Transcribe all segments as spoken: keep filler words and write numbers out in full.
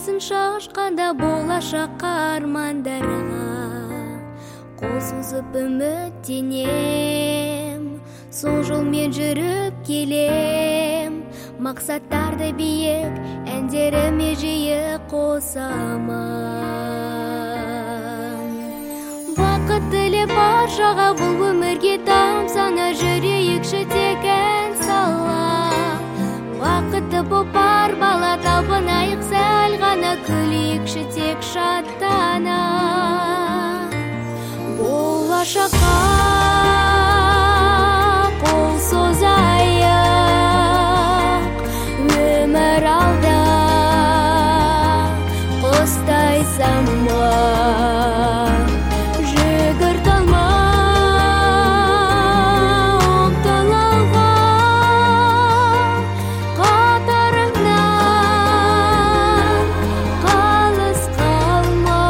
басын шашқанда болашаққа армандарға қол созып үміттенем, сол жолмен жүріп келем, мақсаттарды биік, әндеріме жиі қосамын. Бақыт тілеп баршаға бұл өмірге тамсана жүрейікші тек ән сала. Бақытты боп бар бала талпынайық сәл ғана, күлейікші тек шаттана. Болашаққа қол созайық, өмір алда құстай самғап. Жүгірт алма оқталауға, қатарыңнан қалыс қалма.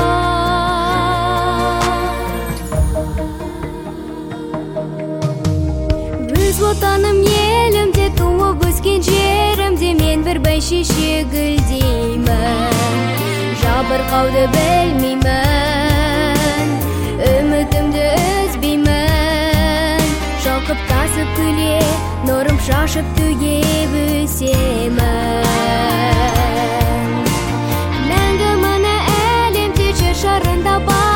Өз отаным елімде, туып өскен жерімде мен бір бәйшешек гүлдеймін. Жабырқауды білмеймін, үмітімді үзбеймін. Жалқып тасып күле, нұрым шашып төгеп өсемін. Мәңгі мына әлемде жер шарында бар